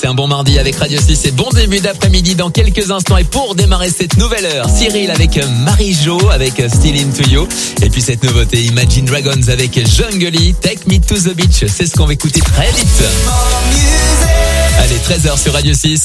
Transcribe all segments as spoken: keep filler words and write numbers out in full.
un bon mardi avec Radio six et bon début d'après-midi dans quelques instants. Et pour démarrer cette nouvelle heure, Cyril avec Marie-Jo avec Still Into You. Et puis cette nouveauté, Imagine Dragons avec Jungly, Take Me To The Beach. C'est ce qu'on va écouter très vite. Allez, treize heures sur Radio six.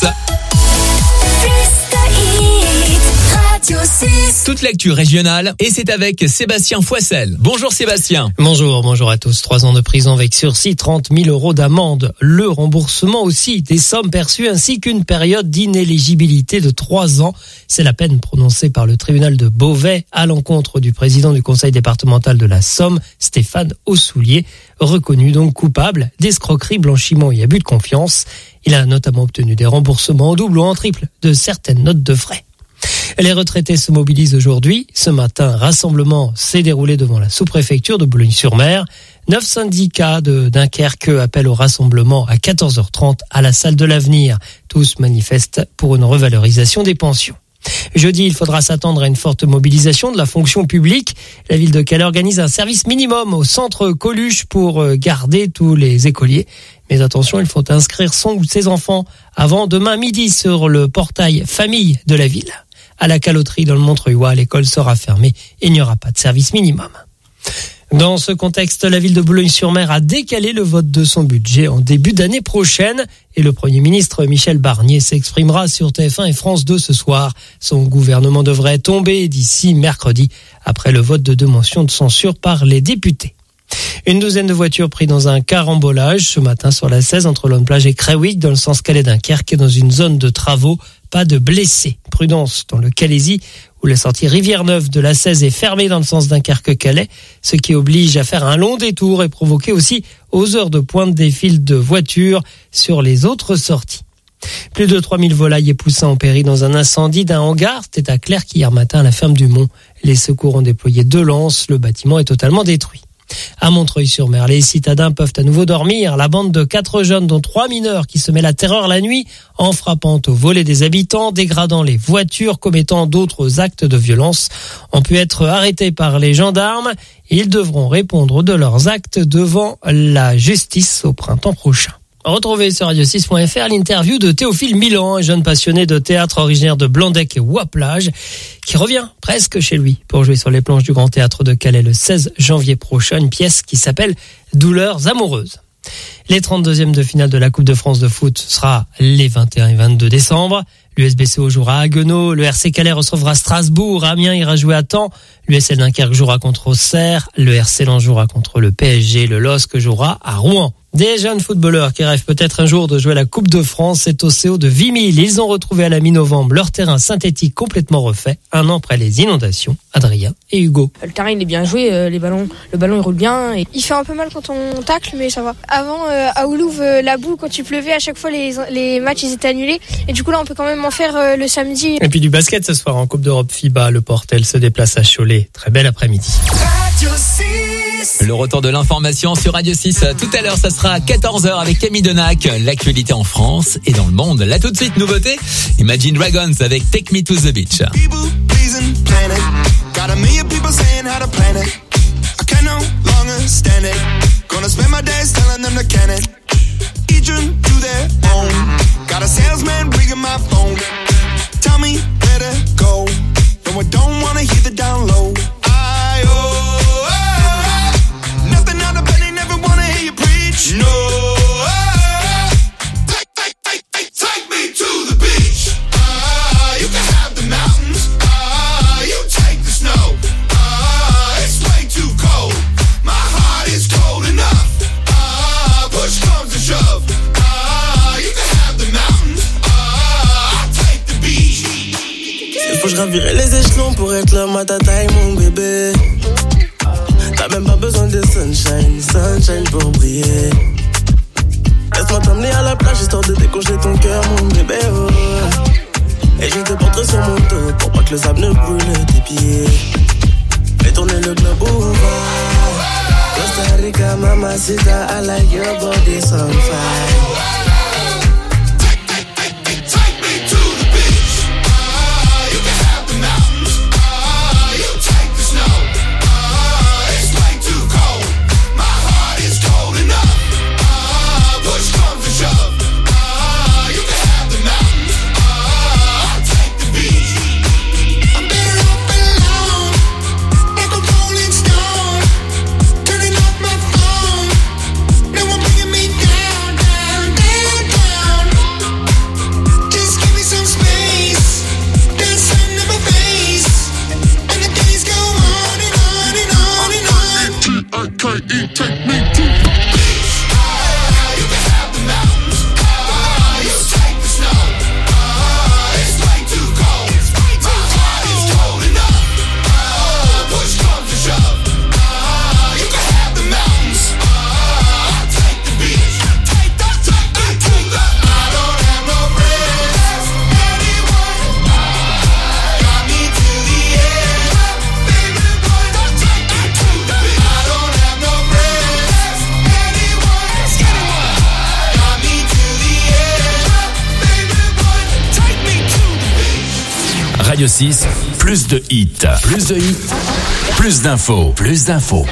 Toute l'actu régionale et c'est avec Sébastien Foissel. Bonjour Sébastien. Bonjour, bonjour à tous. Trois ans de prison avec sursis, trente mille euros d'amende. Le remboursement aussi des sommes perçues ainsi qu'une période d'inéligibilité de trois ans. C'est la peine prononcée par le tribunal de Beauvais à l'encontre du président du conseil départemental de la Somme, Stéphane Aussoulier, reconnu donc coupable d'escroquerie, blanchiment et abus de confiance. Il a notamment obtenu des remboursements en double ou en triple de certaines notes de frais. Les retraités se mobilisent aujourd'hui. Ce matin, un rassemblement s'est déroulé devant la sous-préfecture de Boulogne-sur-Mer. Neuf syndicats de Dunkerque appellent au rassemblement à quatorze heures trente à la salle de l'Avenir. Tous manifestent pour une revalorisation des pensions. Jeudi, il faudra s'attendre à une forte mobilisation de la fonction publique. La ville de Calais organise un service minimum au centre Coluche pour garder tous les écoliers. Mais attention, il faut inscrire son ou ses enfants avant demain midi sur le portail famille de la ville. À la caloterie dans le Montreuilois, l'école sera fermée et il n'y aura pas de service minimum. Dans ce contexte, la ville de Boulogne-sur-Mer a décalé le vote de son budget en début d'année prochaine et le Premier ministre Michel Barnier s'exprimera sur T F un et France deux ce soir. Son gouvernement devrait tomber d'ici mercredi après le vote de deux motions de censure par les députés. Une douzaine de voitures prises dans un carambolage ce matin sur la seize entre Lonne-Plage et Crewick dans le sens Calais-Dunkerque dans une zone de travaux. Pas de blessés. Prudence dans le Calaisis où la sortie Rivière-Neuve de la seize est fermée dans le sens Dunkerque-Calais, ce qui oblige à faire un long détour et provoquer aussi aux heures de pointe des files de voitures sur les autres sorties. Plus de trois mille volailles et poussins ont péri dans un incendie d'un hangar. C'était à Clerc hier matin à la ferme du Mont. Les secours ont déployé deux lances. Le bâtiment est totalement détruit. À Montreuil-sur-Mer, les citadins peuvent à nouveau dormir. La bande de quatre jeunes, dont trois mineurs, qui se met la terreur la nuit en frappant au volet des habitants, dégradant les voitures, commettant d'autres actes de violence, ont pu être arrêtés par les gendarmes. Ils devront répondre de leurs actes devant la justice au printemps prochain. Retrouvez sur radio six point f r l'interview de Théophile Milan, un jeune passionné de théâtre originaire de Blandec et Ouaplage, qui revient presque chez lui pour jouer sur les planches du Grand Théâtre de Calais le seize janvier prochain, une pièce qui s'appelle Douleurs amoureuses. Les trente-deuxièmes de finale de la Coupe de France de foot sera les vingt et un et vingt-deux décembre. L'U S B C O jouera à Haguenau, le R C Calais recevra Strasbourg, Amiens ira jouer à Caen, l'U S L Dunkerque jouera contre Auxerre, le R C Lens jouera contre le P S G, le L O S C jouera à Rouen. Des jeunes footballeurs qui rêvent peut-être un jour de jouer la Coupe de France, c'est au C O de Vimille. Ils ont retrouvé à la mi-novembre leur terrain synthétique complètement refait, un an après les inondations. Adrien et Hugo. Le terrain il est bien joué, euh, les ballons, le ballon il roule bien. Et... Il fait un peu mal quand on tacle, mais ça va. Avant, euh, à Oulouve, euh, la boue, quand il pleuvait, à chaque fois les, les matchs ils étaient annulés. Et du coup là on peut quand même en faire euh, le samedi. Et puis du basket ce soir en Coupe d'Europe FIBA, le Portel se déplace à Cholet. Très bel après-midi. Le retour de l'information sur Radio six. Tout à l'heure, ça sera à quatorze heures avec Camille Denac. L'actualité en France et dans le monde. Là, tout de suite, nouveauté. Imagine Dragons avec Take Me To The Beach. No, take, take, take, take, take me to the beach. Ah, you can have the mountains. Ah, you take the snow. Ah, it's way too cold. My heart is cold enough. Ah, push comes to shove. Ah, you can have the mountains. Ah, I'll take the beach. Il faut que je gravirais les échelons pour être là, ma tata et mon bébé. T'as même pas besoin de sunshine, sunshine pour briller. Laisse-moi t'emmener à la plage histoire de décongeler ton cœur, mon bébé. Oh. Et je te porterai sur mon dos pour pas que le sable ne brûle tes pieds. Fais tourner le globe ouvert. Costa Rica, mamacita, I like your body so fine. Radio six, plus de hits. Plus de hits, plus d'infos. Plus d'infos.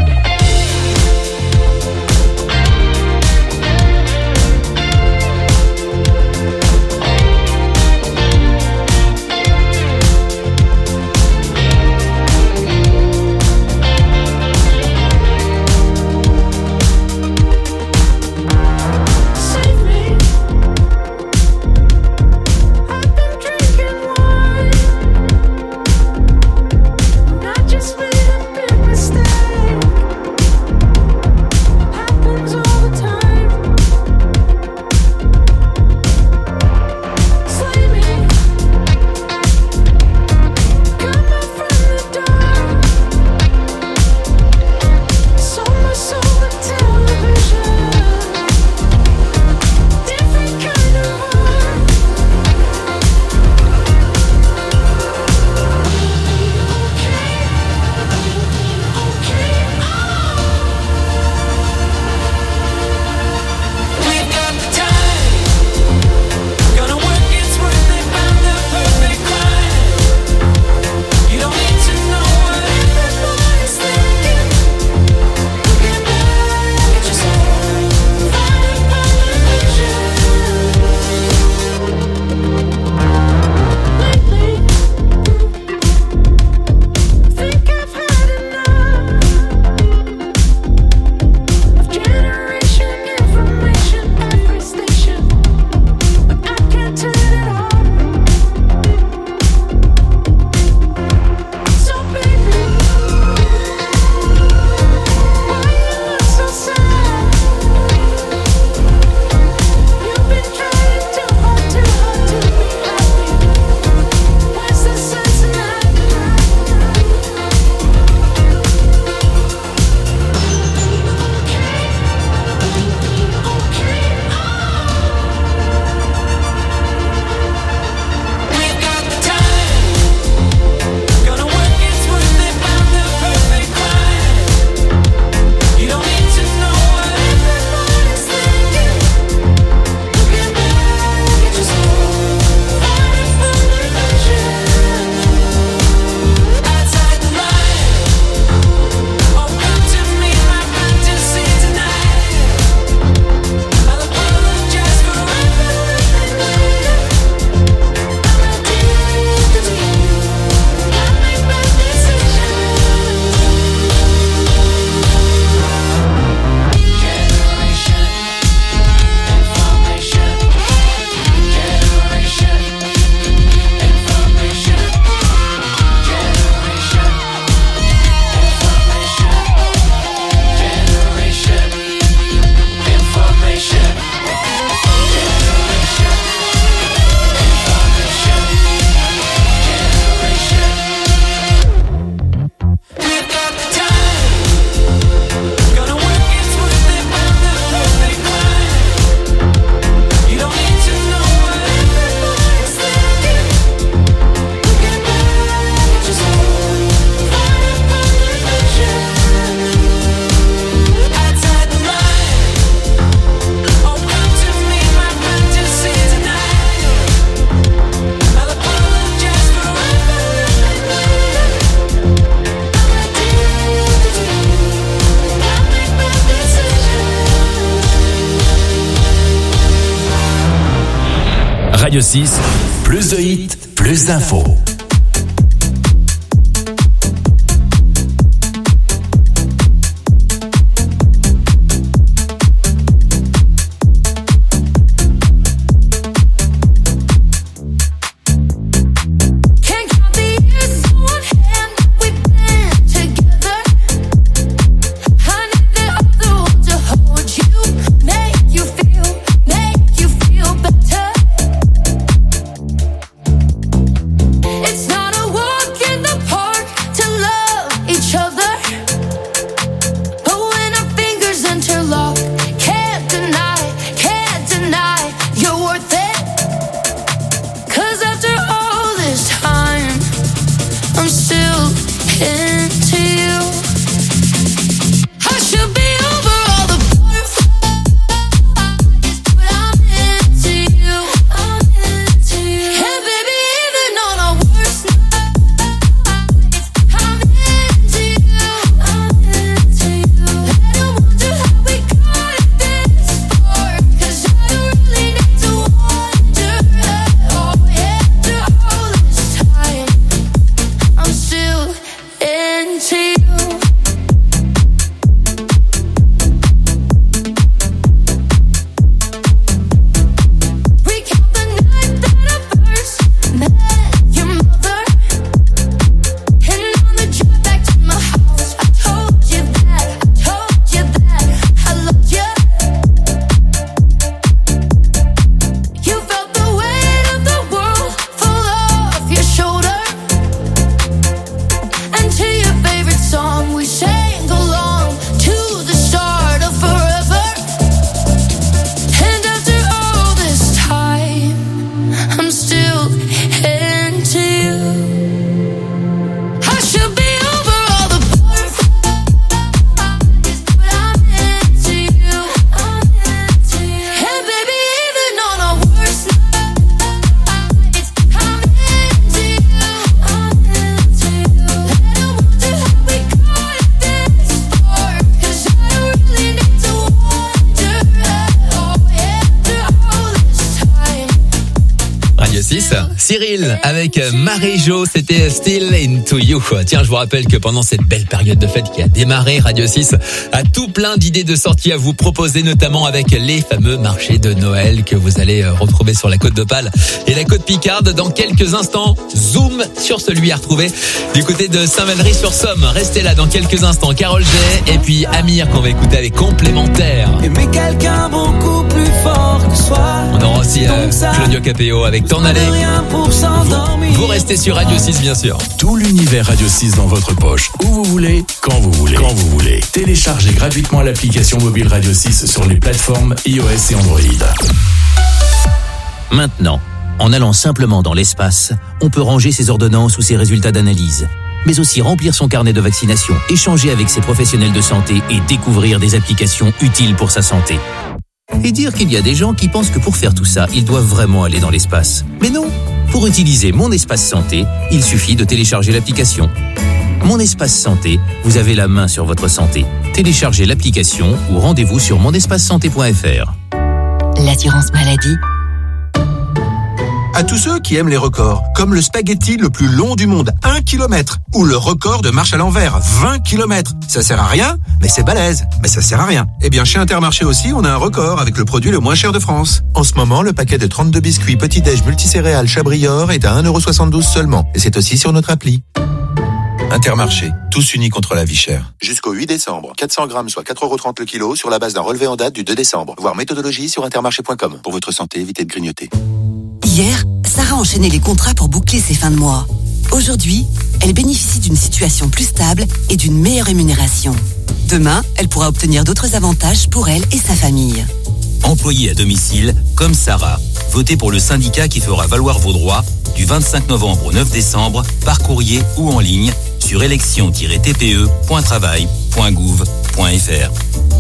Radio six, plus de hits, plus d'infos. Worst six. Cyril avec Marie-Jo, c'était Still Into You. Tiens, je vous rappelle que pendant cette belle période de fête qui a démarré, Radio six a tout plein d'idées de sorties à vous proposer, notamment avec les fameux marchés de Noël que vous allez retrouver sur la côte d'Opale et la côte Picarde. Dans quelques instants, zoom sur celui à retrouver du côté de Saint-Valery-sur-Somme. Restez là dans quelques instants. Carole J et puis Amir qu'on va écouter avec Complémentaire. Aimer quelqu'un beaucoup plus fort que soi. On aura aussi euh, Claudio Capéo avec T'en aller. Vous, vous restez sur Radio six, bien sûr. Tout l'univers Radio six dans votre poche. Où vous voulez, quand vous voulez. Quand vous voulez. Téléchargez gratuitement l'application mobile Radio six sur les plateformes iOS et Android. Maintenant, en allant simplement dans l'espace, on peut ranger ses ordonnances ou ses résultats d'analyse, mais aussi remplir son carnet de vaccination, échanger avec ses professionnels de santé et découvrir des applications utiles pour sa santé. Et dire qu'il y a des gens qui pensent que pour faire tout ça, ils doivent vraiment aller dans l'espace. Mais non, pour utiliser Mon Espace Santé, il suffit de télécharger l'application. Mon Espace Santé, vous avez la main sur votre santé. Téléchargez l'application ou rendez-vous sur mon espace santé point f r. L'assurance maladie. À tous ceux qui aiment les records, comme le spaghetti le plus long du monde, un kilomètre, ou le record de marche à l'envers, vingt kilomètres. Ça sert à rien, mais c'est balèze. Mais ça sert à rien. Eh bien, chez Intermarché aussi, on a un record avec le produit le moins cher de France. En ce moment, le paquet de trente-deux biscuits petit-déj multicéréales Chabrior est à un euro soixante-douze seulement. Et c'est aussi sur notre appli. Intermarché, tous unis contre la vie chère. Jusqu'au huit décembre, quatre cents grammes, soit quatre euros trente le kilo, sur la base d'un relevé en date du deux décembre. Voir méthodologie sur intermarché point com. Pour votre santé, évitez de grignoter. Hier, Sarah enchaînait les contrats pour boucler ses fins de mois. Aujourd'hui, elle bénéficie d'une situation plus stable et d'une meilleure rémunération. Demain, elle pourra obtenir d'autres avantages pour elle et sa famille. Employés à domicile, comme Sarah. Votez pour le syndicat qui fera valoir vos droits du vingt-cinq novembre au neuf décembre, par courrier ou en ligne sur élection tiret t p e point travail point gouv point f r.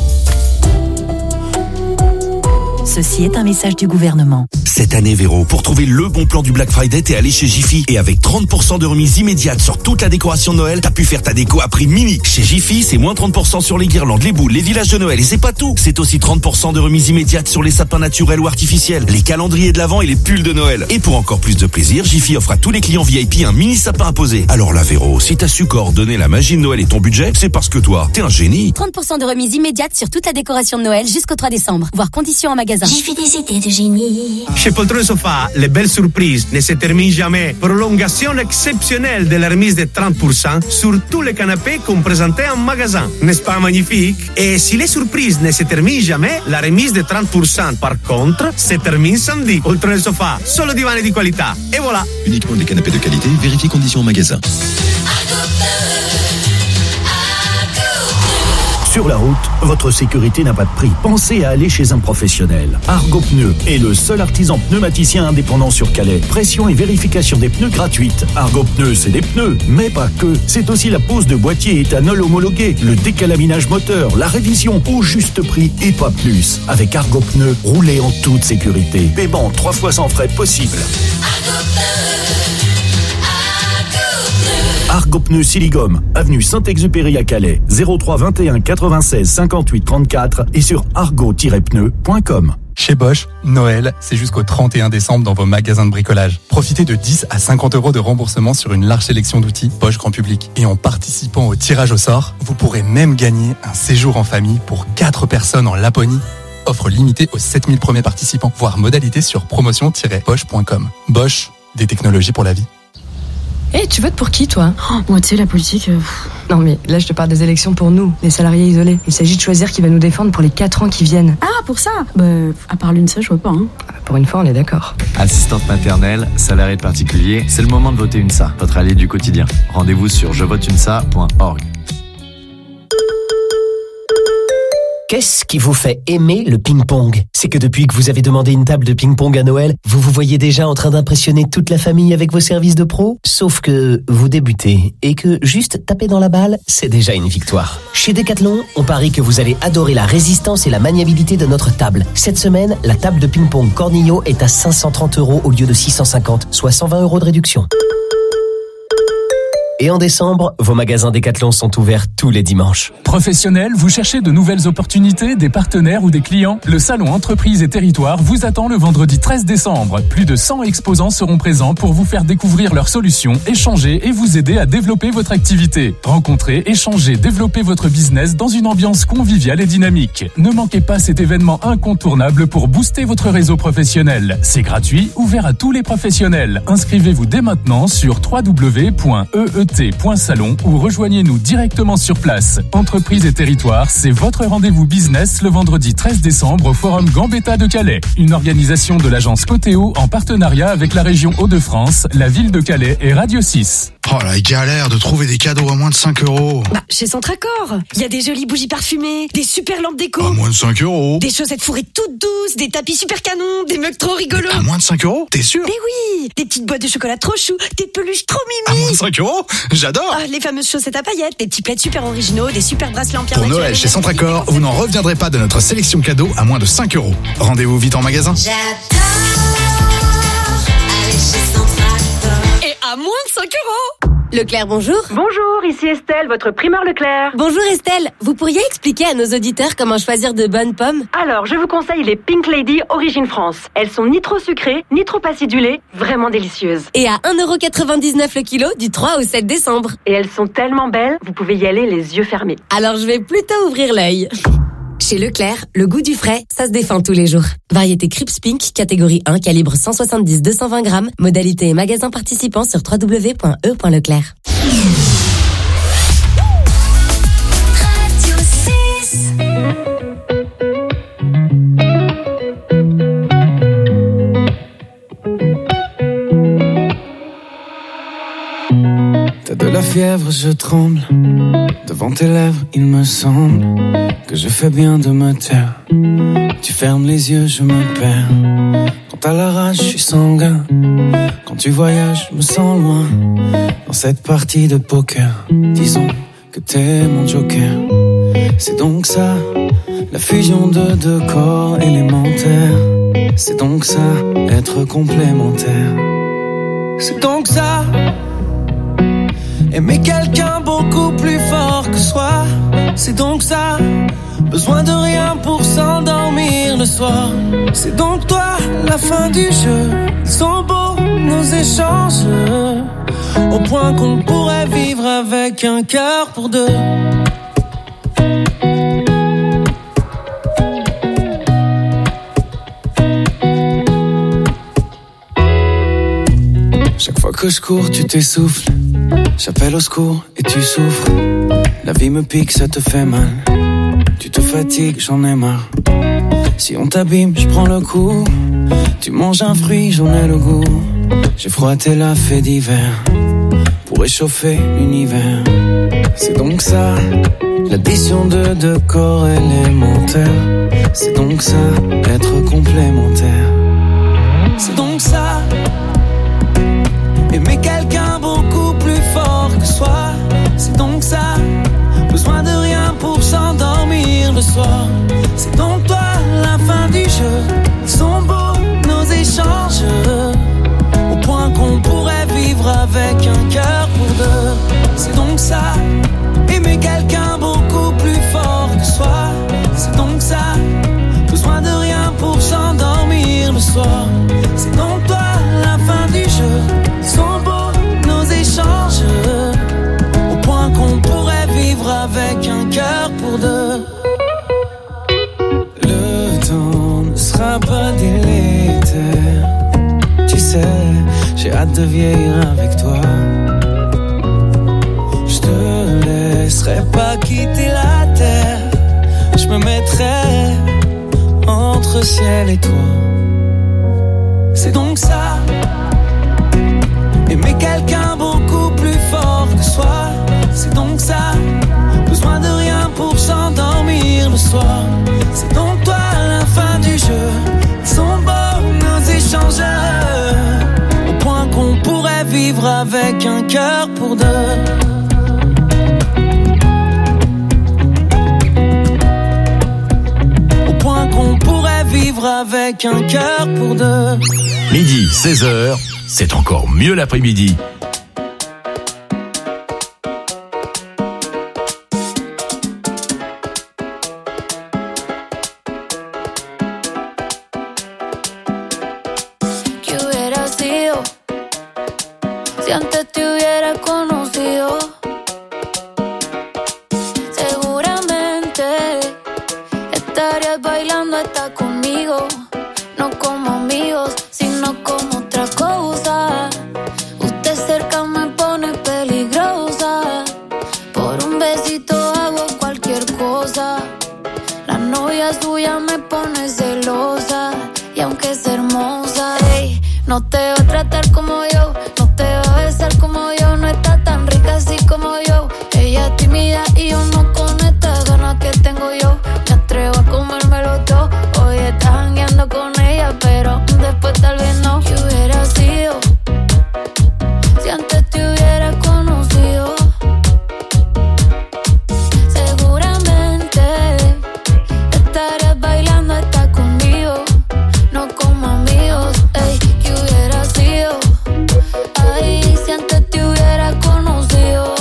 Ceci est un message du gouvernement. Cette année, Véro, pour trouver le bon plan du Black Friday, t'es allé chez Jiffy. Et avec trente pour cent de remise immédiate sur toute la décoration de Noël, t'as pu faire ta déco à prix mini. Chez Jiffy, c'est moins trente pour cent sur les guirlandes, les boules, les villages de Noël. Et c'est pas tout. C'est aussi trente pour cent de remise immédiate sur les sapins naturels ou artificiels, les calendriers de l'Avent et les pulls de Noël. Et pour encore plus de plaisir, Jiffy offre à tous les clients V I P un mini sapin à poser. Alors là, Véro, si t'as su coordonner la magie de Noël et ton budget, c'est parce que toi, t'es un génie. trente pour cent de remise immédiate sur toute la décoration de Noël jusqu'au trois décembre. Voir conditions en magasin. Jiffy des idées de génie. Chez Poltrone Sofa, les belles surprises ne se terminent jamais. Prolongation exceptionnelle de la remise de trente pour cent sur tous les canapés qu'on présentait en magasin. N'est-ce pas magnifique? Et si les surprises ne se terminent jamais, la remise de trente pour cent par contre se termine samedi. Poltrone Sofa, solo divani di qualità. Et voilà. Uniquement des canapés de qualité, vérifiez conditions en magasin. Sur la route, votre sécurité n'a pas de prix. Pensez à aller chez un professionnel. Argo Pneus est le seul artisan pneumaticien indépendant sur Calais. Pression et vérification des pneus gratuite. Argo Pneus, c'est des pneus, mais pas que. C'est aussi la pose de boîtier éthanol homologué, le décalaminage moteur, la révision au juste prix et pas plus. Avec Argo Pneus, roulez en toute sécurité. Paiement trois fois sans frais possible. Argo Pneus Siligome, avenue Saint-Exupéry à Calais, zéro trois vingt et un quatre-vingt-seize cinquante-huit trente-quatre et sur argo tiret pneus point com. Chez Bosch, Noël, c'est jusqu'au trente et un décembre dans vos magasins de bricolage. Profitez de dix à cinquante euros de remboursement sur une large sélection d'outils Bosch Grand Public. Et en participant au tirage au sort, vous pourrez même gagner un séjour en famille pour quatre personnes en Laponie. Offre limitée aux sept mille premiers participants. Voir modalité sur promotion tiret bosch point com. Bosch, des technologies pour la vie. Eh, hey, tu votes pour qui, toi? Oh, moi, tu sais, la politique... Euh... Non, mais là, je te parle des élections pour nous, les salariés isolés. Il s'agit de choisir qui va nous défendre pour les quatre ans qui viennent. Ah, pour ça? Bah, à part l'UNSA, je vois pas, hein. Pour une fois, on est d'accord. Assistante maternelle, salarié de particulier, c'est le moment de voter UNSA, votre allié du quotidien. Rendez-vous sur je vote unsa point org. Qu'est-ce qui vous fait aimer le ping-pong? C'est que depuis que vous avez demandé une table de ping-pong à Noël, vous vous voyez déjà en train d'impressionner toute la famille avec vos services de pro? Sauf que vous débutez et que juste taper dans la balle, c'est déjà une victoire. Chez Decathlon, on parie que vous allez adorer la résistance et la maniabilité de notre table. Cette semaine, la table de ping-pong Cornillo est à cinq cent trente euros au lieu de six cent cinquante, soit cent vingt euros de réduction. Et en décembre, vos magasins Decathlon sont ouverts tous les dimanches. Professionnels, vous cherchez de nouvelles opportunités, des partenaires ou des clients? Le salon Entreprises et Territoires vous attend le vendredi treize décembre. Plus de cent exposants seront présents pour vous faire découvrir leurs solutions, échanger et vous aider à développer votre activité. Rencontrez, échangez, développez votre business dans une ambiance conviviale et dynamique. Ne manquez pas cet événement incontournable pour booster votre réseau professionnel. C'est gratuit, ouvert à tous les professionnels. Inscrivez-vous dès maintenant sur w w w point e e t point salon ou rejoignez-nous directement sur place. Entreprises et Territoires, c'est votre rendez-vous business le vendredi treize décembre au Forum Gambetta de Calais. Une organisation de l'agence Coteo en partenariat avec la région Hauts-de-France, la ville de Calais et Radio six. Oh la galère de trouver des cadeaux à moins de cinq euros. Bah, chez Centracor, il y a des jolies bougies parfumées, des super lampes déco. À moins de cinq euros. Des chaussettes fourrées toutes douces, des tapis super canons, des mugs trop rigolos. À moins de cinq euros, t'es sûr? Mais oui, des petites boîtes de chocolat trop chou, des peluches trop mimi. À moins de cinq euros? J'adore. Ah, les fameuses chaussettes à paillettes, des petits plaids super originaux, des super bracelets en pierre Pour naturelle. Noël chez Centracor, vous n'en reviendrez pas de notre sélection cadeau à moins de cinq euros. Rendez-vous vite en magasin. J'adore aller chez Centracor. Et à moins de cinq euros. Leclerc, bonjour. Bonjour, ici Estelle, votre primeur Leclerc. Bonjour Estelle, vous pourriez expliquer à nos auditeurs comment choisir de bonnes pommes? Alors, je vous conseille les Pink Lady Origine France. Elles sont ni trop sucrées, ni trop acidulées, vraiment délicieuses. Et à un euro quatre-vingt-dix-neuf le kilo du trois au sept décembre. Et elles sont tellement belles, vous pouvez y aller les yeux fermés. Alors je vais plutôt ouvrir l'œil. Chez Leclerc, le goût du frais, ça se défend tous les jours. Variété Crips Pink, catégorie un, calibre cent soixante-dix à deux cent vingt grammes. Modalité et magasin participant sur w w w point e point leclerc. T'as de la fièvre, je tremble. Devant tes lèvres, il me semble que je fais bien de me taire. Tu fermes les yeux, je me perds. Quand t'as la rage, je suis sanguin. Quand tu voyages, je me sens loin. Dans cette partie de poker, disons que t'es mon joker. C'est donc ça, la fusion de deux corps élémentaires. C'est donc ça, être complémentaire. C'est donc ça, aimer quelqu'un beaucoup plus fort que soi. C'est donc ça, besoin de rien pour s'endormir le soir. C'est donc toi, la fin du jeu. Ils sont beaux nos échanges, au point qu'on pourrait vivre avec un cœur pour deux. Chaque fois que je cours, tu t'essouffles. J'appelle au secours et tu souffres. La vie me pique, ça te fait mal. Tu te fatigues, j'en ai marre. Si on t'abîme, je prends le coup. Tu manges un fruit, j'en ai le goût. J'ai froissé la fée d'hiver pour réchauffer l'univers. C'est donc ça, l'addition de deux corps élémentaires. C'est donc ça, être complémentaire. C'est donc ça, aimer quelqu'un beaucoup plus fort que soi. C'est donc ça, besoin de rien pour s'endormir le soir. C'est donc toi, la fin du jeu. Ils sont beaux nos échanges, au point qu'on pourrait vivre avec un cœur pour deux. C'est donc ça, aimer quelqu'un beaucoup plus fort que soi. C'est donc ça, besoin de rien pour s'endormir le soir. C'est donc toi, la fin du jeu. Ils sont beaux nos échanges, au point qu'on pourrait vivre avec un cœur pour deux. Le temps ne sera pas délétère. Tu sais, j'ai hâte de vieillir avec toi. Je te laisserai pas quitter la terre. Je me mettrai entre ciel et toi. C'est donc ça, aimer quelqu'un beaucoup plus fort que soi. C'est donc ça, besoin de rien pour s'endormir le soir. C'est donc toi, la fin du jeu. Ils sont beaux nos échanges, au point qu'on pourrait vivre avec un cœur pour deux. Au point qu'on pourrait vivre avec un cœur pour deux. Midi, seize heures, c'est encore mieux l'après-midi. Si antes te hubiera conocido, seguramente estarías bailando hasta conmigo. No como amigos, sino como otra cosa. Usted cerca me pone peligrosa. Por un besito hago cualquier cosa. La novia suya me pone celosa. Y aunque es hermosa, ey, no te va a tratar como yo, no te va a besar como yo. No está tan rica así como yo. Ella es tímida y yo no con estas ganas que tengo yo. Me atrevo a comérmelo todo. Hoy estás jangueando con ella, pero después tal vez no. ¿Qué hubiera sido si antes te hubiera conocido? Seguramente estarías bailando hasta conmigo. No como amigos, ey, ¿qué hubiera sido? Ay, si antes te hubiera conocido.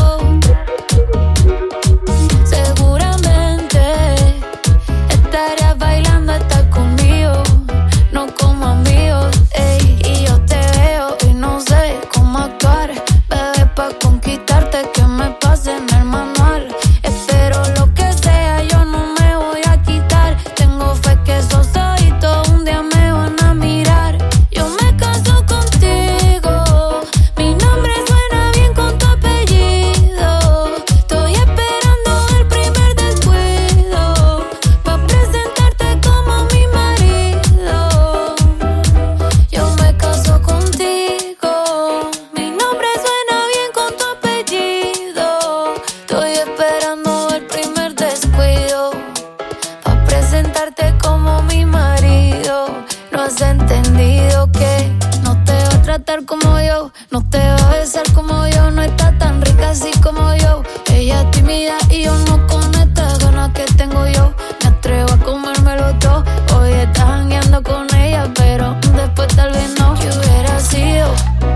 Seguramente estarías bailando hasta conmigo. No como amigos, ey, y yo te veo y no sé cómo actuar. Bebé, pa' conquistarte que me pase en el manual. Espero lo que sea, yo no me voy a quitar. Tengo fe que esos ojitos un día me van a mirar. Yo me caso contigo, mi nombre suena bien con tu apellido. Estoy esperando el primer descuido pa' presentarte como mi marido. Yo me caso contigo, mi nombre suena bien con tu apellido. Estoy esperando el primer descuido pa' presentarte como mi marido. No has entendido que no te va a tratar como yo, no te va a besar como yo. No está tan rica así como yo. Ella es tímida y yo no con estas ganas que tengo yo. Me atrevo a comérmelo todo. Hoy estás jangueando con ella, pero después tal vez no. ¿Qué hubiera sido?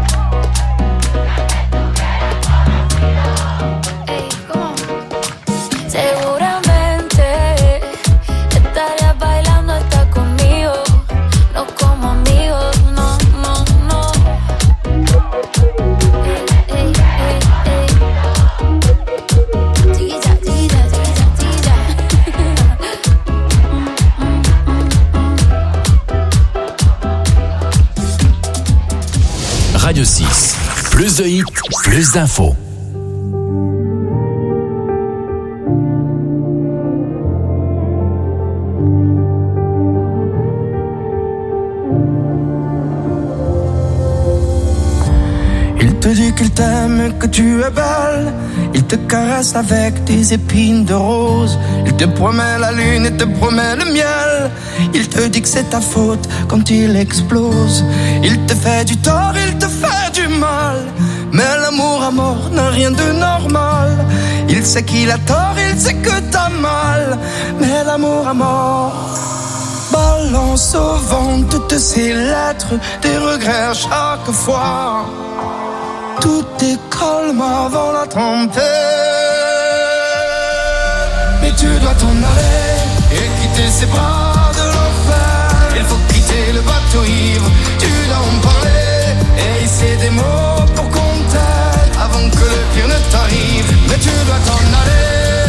Ey, ¿cómo? Seguramente estarías bailando hasta conmigo. No como amigos, no, no, no. Ey, ey, ey, ey. Chiquilla, chiquilla, chiquilla, chiquilla. Radio six. Plus de hits, plus d'infos. Il te dit qu'il t'aime, que tu es belle. Il te caresse avec des épines de rose. Il te promet la lune et te promet le miel. Il te dit que c'est ta faute quand il explose. Il te fait du tort, il te fait du mal. Mais l'amour à mort n'a rien de normal. Il sait qu'il a tort, il sait que t'as mal. Mais l'amour à mort balance au vent toutes ces lettres, des regrets à chaque fois. Tout est calme avant la tempête. Mais tu dois t'en aller et quitter ces bras de l'enfer. Il faut quitter le bateau ivre, tu dois en parler et hisser des mots pour qu'on t'aide avant que le pire ne t'arrive. Mais tu dois t'en aller.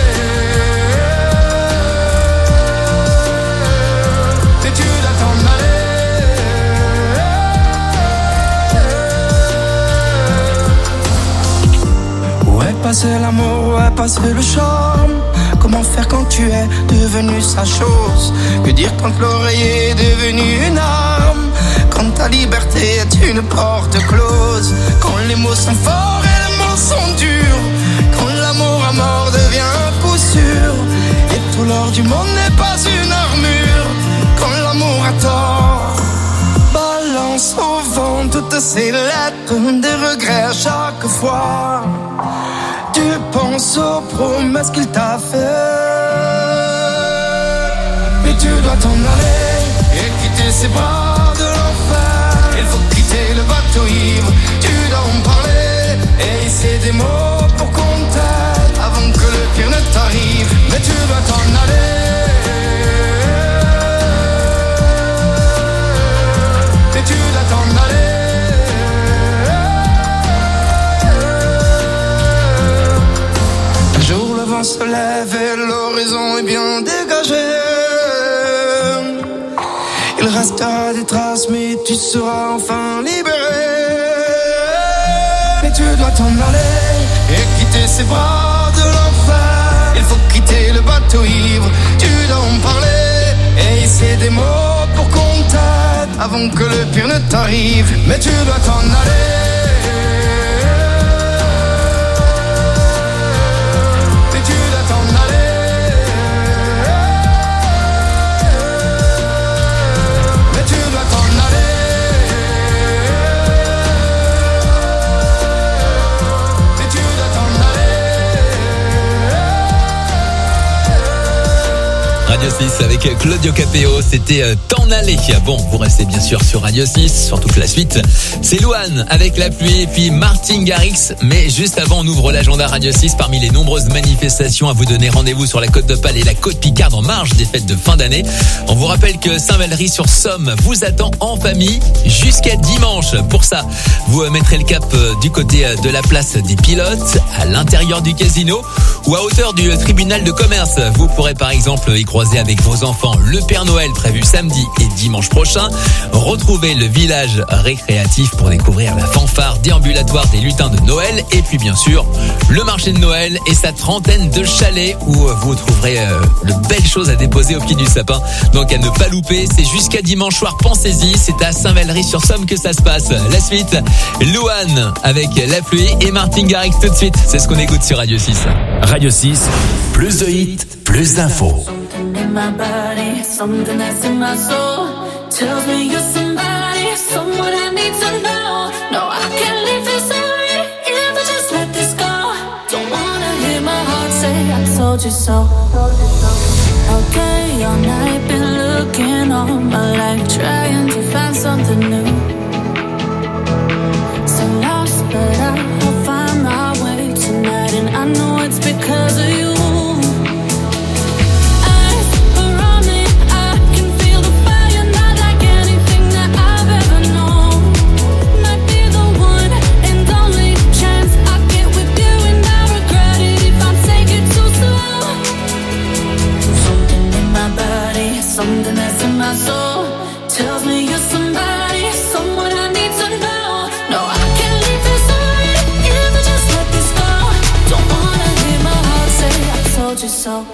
Mais tu dois t'en aller. Passer l'amour, ouais, passer le charme. Comment faire quand tu es devenu sa chose? Que dire quand l'oreiller est devenu une arme? Quand ta liberté est une porte close. Quand les mots sont forts et les mots sont durs. Quand l'amour à mort devient un coup sûr. Et tout l'or du monde n'est pas une armure. Quand l'amour a tort, balance au vent toutes ces lettres, des regrets à chaque fois. Tu penses aux promesses qu'il t'a fait. Mais tu dois t'en aller et quitter ces bras de l'enfer. Il faut quitter le bateau ivre, tu dois en parler et hisser des mots pour qu'on t'aide avant que le pire ne t'arrive. Mais tu dois t'en aller. Mais tu dois t'en aller. se lève et l'horizon est bien dégagé. Il restera des traces mais tu seras enfin libéré. Mais tu dois t'en aller et quitter ces bras de l'enfer. Il faut quitter le bateau ivre, tu dois en parler et hisser des mots pour qu'on t'aide avant que le pire ne t'arrive. Mais tu dois t'en aller. Radio six avec Claudio Capéo, c'était euh, T'en aller. Bon, vous restez bien sûr sur Radio six, sur toute la suite. C'est Louane avec La pluie et puis Martin Garrix. Mais juste avant, on ouvre l'agenda Radio six parmi les nombreuses manifestations à vous donner rendez-vous sur la Côte d'Opale et la Côte Picarde en marge des fêtes de fin d'année. On vous rappelle que Saint-Valery-sur-Somme vous attend en famille jusqu'à dimanche. Pour ça, vous mettrez le cap du côté de la place des Pilotes, à l'intérieur du casino ou à hauteur du tribunal de commerce. Vous pourrez par exemple y croiser avec vos enfants le Père Noël prévu samedi et dimanche prochain. Retrouvez le village récréatif pour découvrir la fanfare déambulatoire des lutins de Noël et puis bien sûr le marché de Noël et sa trentaine de chalets où vous trouverez euh, de belles choses à déposer au pied du sapin. Donc à ne pas louper, c'est jusqu'à dimanche soir, pensez-y, c'est à Saint-Valery-sur-Somme que ça se passe. La suite, Louane avec La pluie et Martin Garrix tout de suite, c'est ce qu'on écoute sur Radio six. Radio six, plus de hits, plus d'infos. In my body, something that's in my soul tells me you're somebody, someone I need to know. No, I can't leave this already if I just let this go. Don't wanna hear my heart say I told you so. Okay, all night been looking all my life, trying to find something new. So lost, but I'll find my way tonight, and I know it's because of you. Something that's in my soul tells me you're somebody, someone I need to know. No, I can't leave this already if I just let this go. Don't wanna hear my heart say I told you so.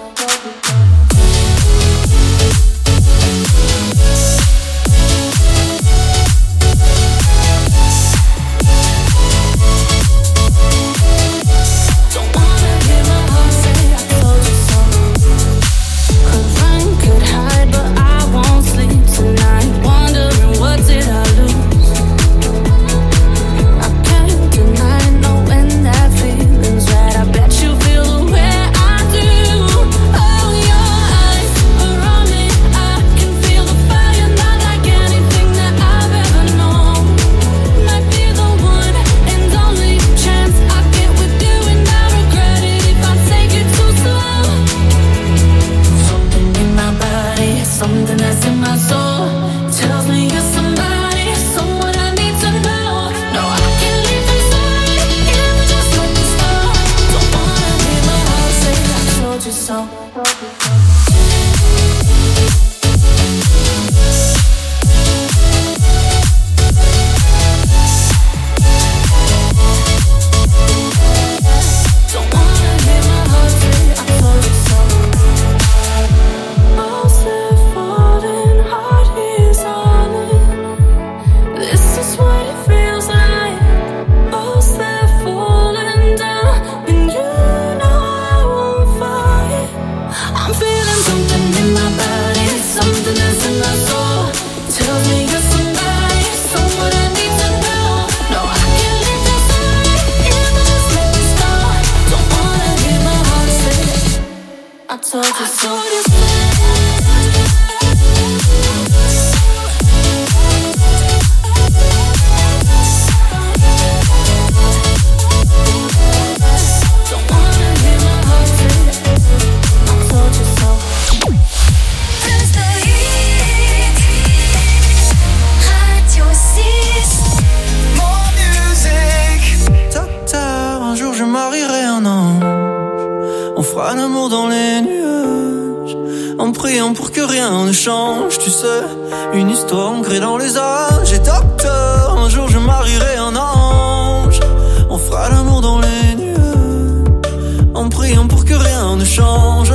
rien ne change, tu sais. Une histoire ancrée dans les âges. Et docteur, un jour je marierai un ange. On fera l'amour dans les nuées, en priant pour que rien ne change.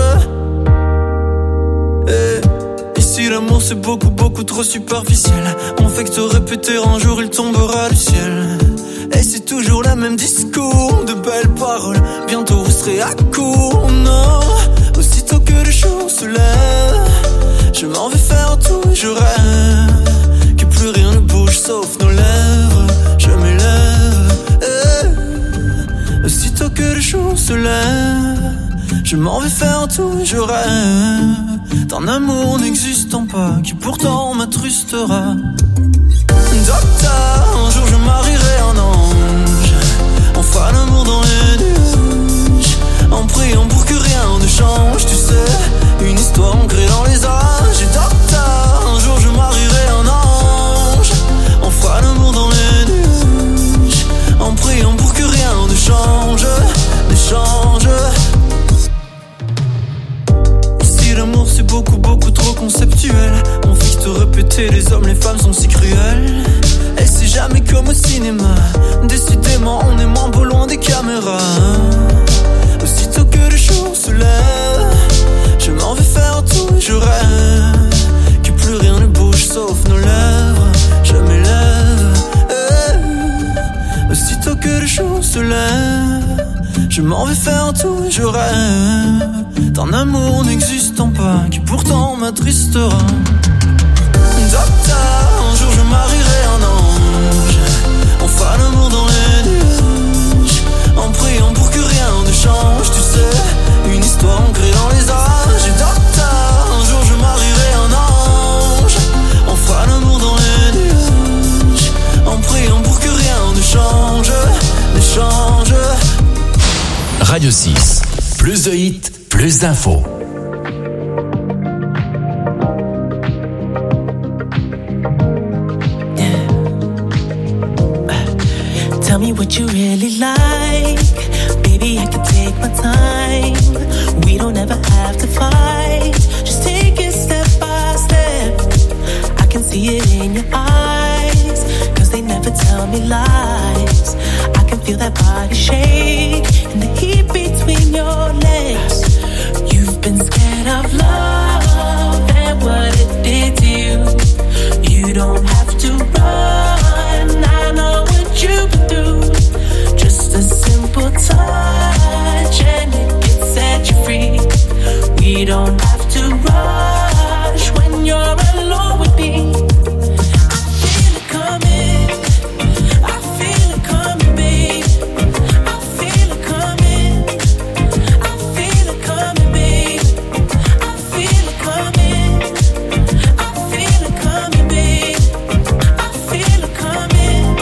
Et ici l'amour c'est beaucoup beaucoup trop superficiel. On fait que te répéter, un jour il tombera du ciel. Et c'est toujours le même discours, de belles paroles. Bientôt vous serez à court, non. Aussitôt que le jour se lève, je m'en vais faire tout et je rêve que plus rien ne bouge sauf nos lèvres. Je m'élève, eh. Aussitôt que le jour se lève, je m'en vais faire tout et je rêve d'un amour n'existant pas qui pourtant m'attrustera. Docteur, un jour je marierai un ange. On fera l'amour dans les nuages, en priant pour que rien ne change, tu sais. Une histoire ancrée dans les âges. Et docteur, un jour je marierai un ange. On fera l'amour dans les nuages, en priant pour que rien ne change, ne change. Ici l'amour c'est beaucoup beaucoup trop conceptuel. On fixe te répéter, les hommes les femmes sont si cruels. Et c'est jamais comme au cinéma, décidément on est moins beau loin des caméras. Aussitôt que le jour se lève, je m'en vais faire tout et je rêve que plus rien ne bouge sauf nos lèvres. Je m'élève, eh. Aussitôt que le jour se lève, je m'en vais faire tout et je rêve d'un amour n'existant pas qui pourtant m'attristera. Docteur, un jour je marierai un ange. On fera l'amour dans les nuages, en priant pour que rien ne change, tu sais. Une histoire ancrée dans les âges. Et docteur, un jour je marierai un ange. On fera l'amour dans les nuages, en priant pour que rien ne change, ne change. Radio six, plus de hits, plus d'infos. Tell me what you really like. Baby, I can take my time. We don't ever have to fight. Just take it step by step. I can see it in your eyes, cause they never tell me lies. I can feel that body shake and the heat between your legs. You've been scared of love and what it did to you. You don't have to run, I know what you've been through. Just a simple touch and it can set you free. We don't have to rush when you're alone with me. I feel it coming, I feel it coming, babe. I feel it coming, I feel it coming, babe. I feel it coming, I feel it coming, babe. I feel it coming,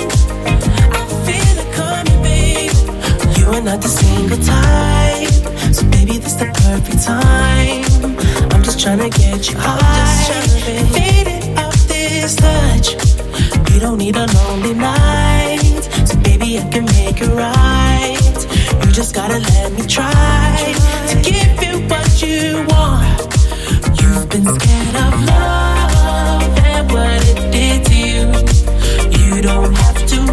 I feel it coming, babe. You are not the single type, so baby this the perfect time. I'm just tryna get you high, faded off this touch. We don't need a lonely night, so baby I can make it right. You just gotta let me try to give you what you want. You've been scared of love and what it did to you. You don't have to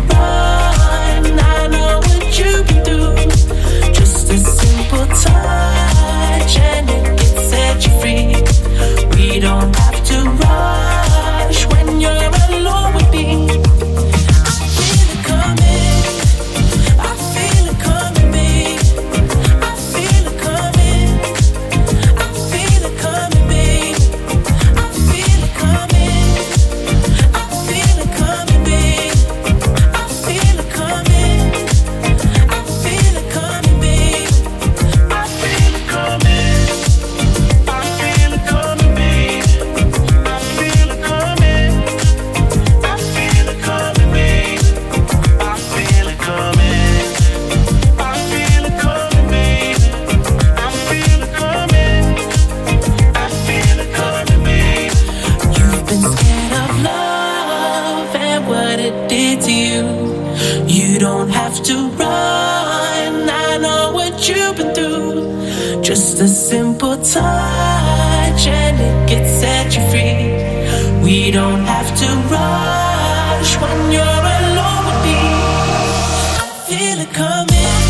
run, I know what you've been through. Just a simple touch and it can set you free. We don't have to rush when you're alone with me. I feel it coming, I feel it coming, babe. I feel it coming, I feel it coming, babe. I feel it coming, I feel it coming, babe. I feel it coming, I feel it coming, babe. I feel it coming, I feel it coming, babe. I feel it coming, I feel it coming, babe. I feel it coming, I feel it coming, babe. I feel it coming, I feel it coming, babe. You've been scared of love and what it did to you. You don't have to run, I know what you've been through. Just a simple touch and it gets set set you free. We don't have to rush when you're alone with me. I feel it coming.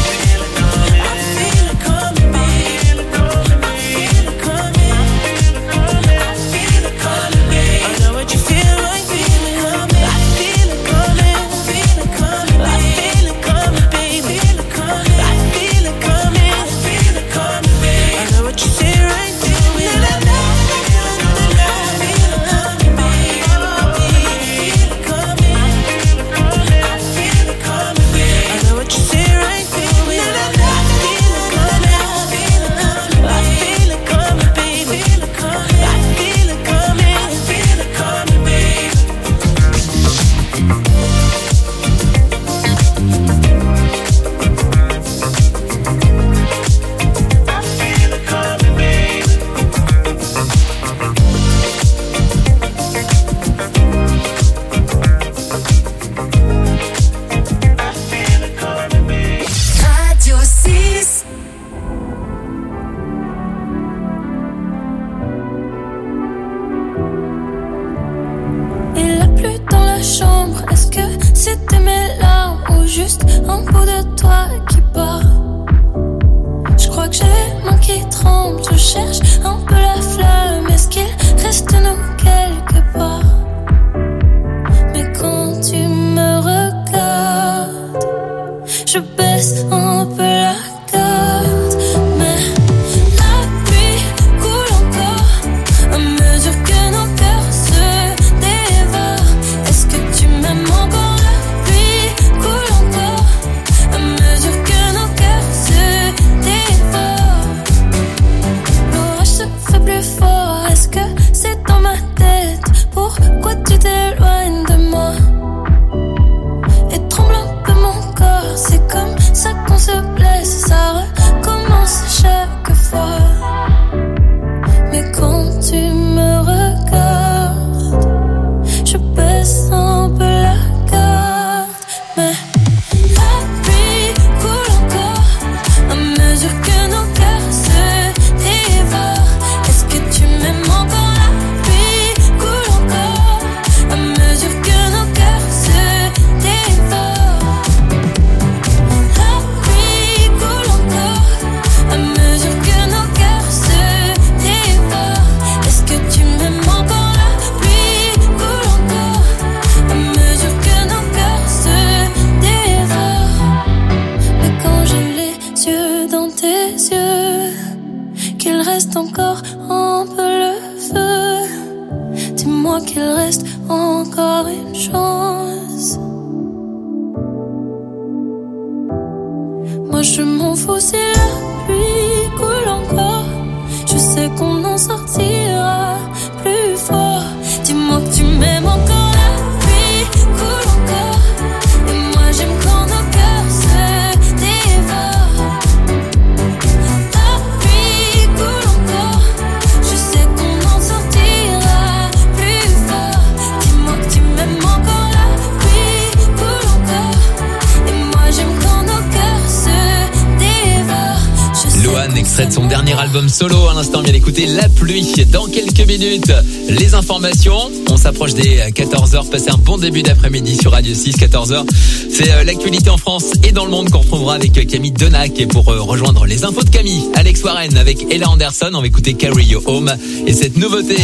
Extrait de son dernier album solo, à l'instant on vient d'écouter La Pluie. Dans quelques minutes, les informations, on s'approche des quatorze heures, passez un bon début d'après-midi sur Radio six, quatorze heures. C'est l'actualité en France et dans le monde qu'on retrouvera avec Camille Denac. Et pour rejoindre les infos de Camille, Alex Warren avec Ella Anderson, on va écouter Carry You Home et cette nouveauté.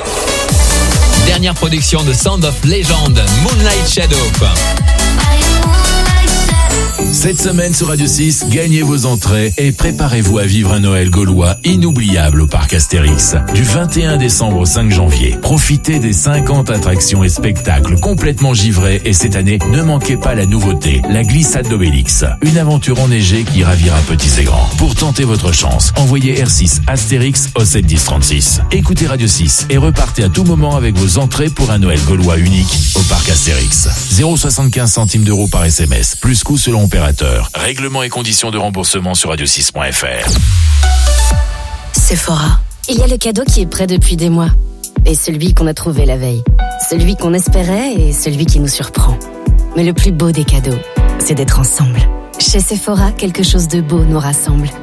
Dernière production de Sound of Legend, Moonlight Shadow. Cette semaine sur Radio six, gagnez vos entrées et préparez-vous à vivre un Noël gaulois inoubliable au parc Astérix. Du vingt et un décembre au cinq janvier, profitez des cinquante attractions et spectacles complètement givrés et cette année, ne manquez pas la nouveauté, la glissade d'Obélix. Une aventure enneigée qui ravira petits et grands. Pour tenter votre chance, envoyez R six Astérix au sept dix trente-six. Écoutez Radio six et repartez à tout moment avec vos entrées pour un Noël gaulois unique au parc Astérix. zéro virgule soixante-quinze centimes d'euros par S M S, plus coût selon opérateur. Règlements et conditions de remboursement sur radio six point f r. Sephora. Il y a le cadeau qui est prêt depuis des mois. Et celui qu'on a trouvé la veille. Celui qu'on espérait et celui qui nous surprend. Mais le plus beau des cadeaux, c'est d'être ensemble. Chez Sephora, quelque chose de beau nous rassemble.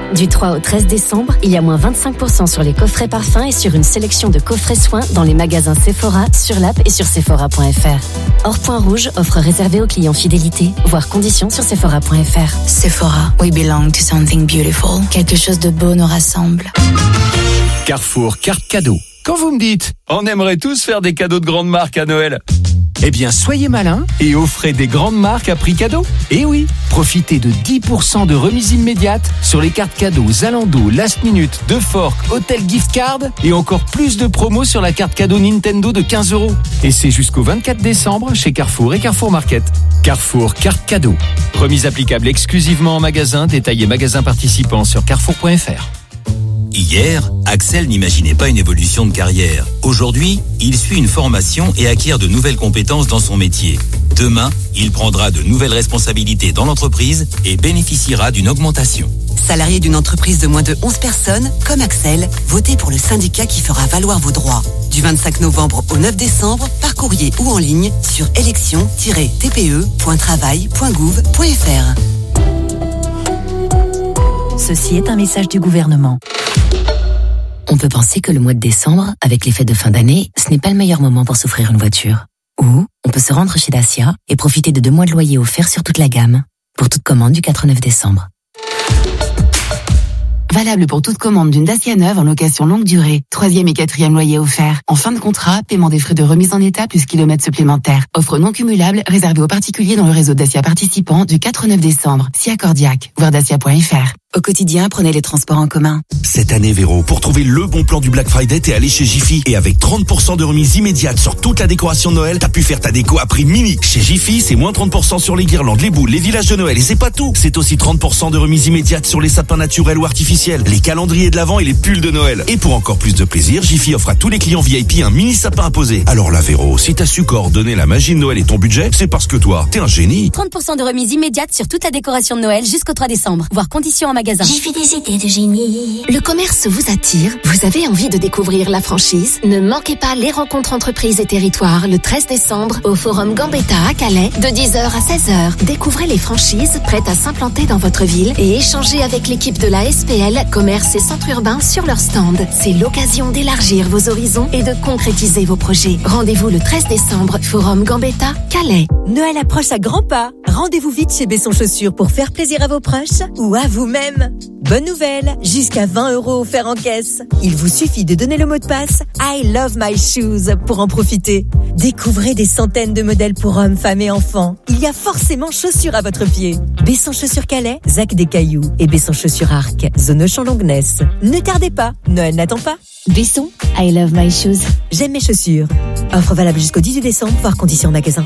Du trois au treize décembre, il y a moins vingt-cinq pour cent sur les coffrets parfums et sur une sélection de coffrets soins dans les magasins Sephora, sur l'app et sur sephora point f r. Hors point rouge, offre réservée aux clients fidélité, voire conditions sur sephora point f r. Sephora, we belong to something beautiful. Quelque chose de beau nous rassemble. Carrefour carte cadeau. Quand vous me dites, on aimerait tous faire des cadeaux de grandes marques à Noël. Eh bien, soyez malins et offrez des grandes marques à prix cadeau. Et oui, profitez de dix pour cent de remise immédiate sur les cartes cadeaux Zalando, Last Minute, De Fork, Hotel Gift Card et encore plus de promos sur la carte cadeau Nintendo de quinze euros. Et c'est jusqu'au vingt-quatre décembre chez Carrefour et Carrefour Market. Carrefour carte cadeau. Remise applicable exclusivement en magasin, détaillé magasin participant sur carrefour point f r. Hier, Axel n'imaginait pas une évolution de carrière. Aujourd'hui, il suit une formation et acquiert de nouvelles compétences dans son métier. Demain, il prendra de nouvelles responsabilités dans l'entreprise et bénéficiera d'une augmentation. Salarié d'une entreprise de moins de onze personnes, comme Axel, votez pour le syndicat qui fera valoir vos droits. Du vingt-cinq novembre au neuf décembre, par courrier ou en ligne sur élection tiret t p e point travail point gouv point f r. Ceci est un message du gouvernement. On peut penser que le mois de décembre, avec les fêtes de fin d'année, ce n'est pas le meilleur moment pour s'offrir une voiture. Ou on peut se rendre chez Dacia et profiter de deux mois de loyer offerts sur toute la gamme. Pour toute commande du quatre au neuf décembre. Valable pour toute commande d'une Dacia neuve en location longue durée. Troisième et quatrième loyer offert. En fin de contrat, paiement des frais de remise en état plus kilomètres supplémentaires. Offre non cumulable réservée aux particuliers dans le réseau Dacia participant du quatre au neuf décembre. Si accordiaque. Voir dacia point f r. Au quotidien, prenez les transports en commun. Cette année, Véro, pour trouver le bon plan du Black Friday, t'es allé chez Jiffy. Et avec trente pour cent de remise immédiate sur toute la décoration de Noël, t'as pu faire ta déco à prix mini. Chez Jiffy, c'est moins trente pour cent sur les guirlandes, les boules, les villages de Noël. Et c'est pas tout. C'est aussi trente pour cent de remise immédiate sur les sapins naturels ou artificiels, les calendriers de l'Avent et les pulls de Noël. Et pour encore plus de plaisir, Jiffy offre à tous les clients V I P un mini sapin à poser. Alors là, Véro, si t'as su coordonner la magie de Noël et ton budget, c'est parce que toi, t'es un génie. trente pour cent de remise immédiate sur toute la décoration de Noël jusqu'au trois décembre. Voir conditions en magasin. J'ai des idées de génie. Le commerce vous attire? Vous avez envie de découvrir la franchise? Ne manquez pas les rencontres entreprises et territoires le treize décembre au Forum Gambetta à Calais de dix heures à seize heures. Découvrez les franchises prêtes à s'implanter dans votre ville et échangez avec l'équipe de la S P L Commerce et Centre Urbain sur leur stand. C'est l'occasion d'élargir vos horizons et de concrétiser vos projets. Rendez-vous le treize décembre, Forum Gambetta, Calais. Noël approche à grands pas. Rendez-vous vite chez Besson Chaussures pour faire plaisir à vos proches ou à vous-même. Bonne nouvelle, jusqu'à vingt euros offerts en caisse. Il vous suffit de donner le mot de passe I love my shoes pour en profiter. Découvrez des centaines de modèles pour hommes, femmes et enfants. Il y a forcément chaussures à votre pied. Besson Chaussures Calais, Zac des Cailloux et Besson Chaussures Arc, zone Auchan-Longness. Ne tardez pas, Noël n'attend pas. Besson, I love my shoes. J'aime mes chaussures. Offre valable jusqu'au dix-huit décembre, voir conditions en magasin.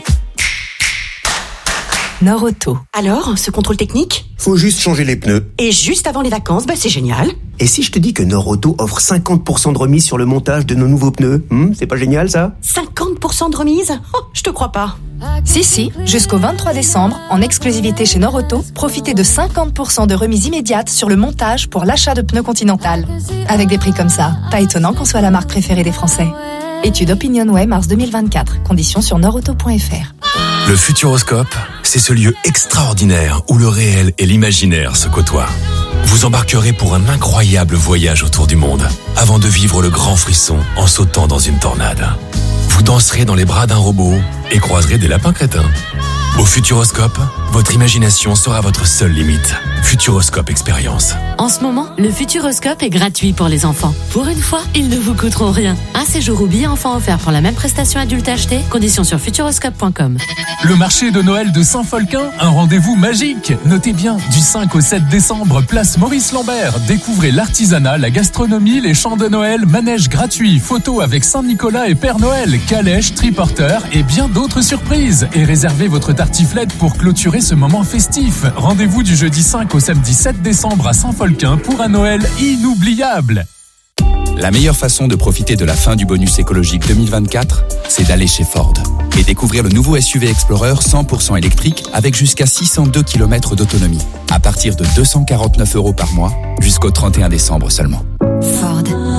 Nord-Auto. Alors, ce contrôle technique? Faut juste changer les pneus. Et juste avant les vacances, bah c'est génial. Et si je te dis que Nord-Auto offre cinquante pour cent de remise sur le montage de nos nouveaux pneus, hmm, c'est pas génial ça? cinquante pour cent de remise? Oh, je te crois pas. Si, si, jusqu'au vingt-trois décembre, en exclusivité chez Nord-Auto, profitez de cinquante pour cent de remise immédiate sur le montage pour l'achat de pneus Continental. Avec des prix comme ça, pas étonnant qu'on soit la marque préférée des Français. Étude OpinionWay mars deux mille vingt-quatre. Conditions sur nordauto point f r. Le Futuroscope, c'est ce lieu extraordinaire où le réel et l'imaginaire se côtoient. Vous embarquerez pour un incroyable voyage autour du monde, avant de vivre le grand frisson en sautant dans une tornade. Vous danserez dans les bras d'un robot et croiserez des lapins crétins. Au Futuroscope, votre imagination sera votre seule limite. Futuroscope Expérience. En ce moment, le Futuroscope est gratuit pour les enfants. Pour une fois, ils ne vous coûteront rien. Un séjour ou billet enfant offert pour la même prestation adulte achetée. Conditions sur futuroscope point com. Le marché de Noël de Saint-Folquin, un rendez-vous magique. Notez bien, du cinq au sept décembre, place Maurice Lambert. Découvrez l'artisanat, la gastronomie, les chants de Noël, manège gratuit, photos avec Saint-Nicolas et Père Noël, calèche, triporteur et bien d'autres surprises. Et réservez votre tartiflette pour clôturer ce moment festif. Rendez-vous du jeudi cinq au samedi sept décembre à Saint-Folquin pour un Noël inoubliable. La meilleure façon de profiter de la fin du bonus écologique deux mille vingt-quatre, c'est d'aller chez Ford et découvrir le nouveau S U V Explorer cent pour cent électrique avec jusqu'à six cent deux kilomètres d'autonomie à partir de deux cent quarante-neuf euros par mois jusqu'au trente et un décembre seulement. Ford.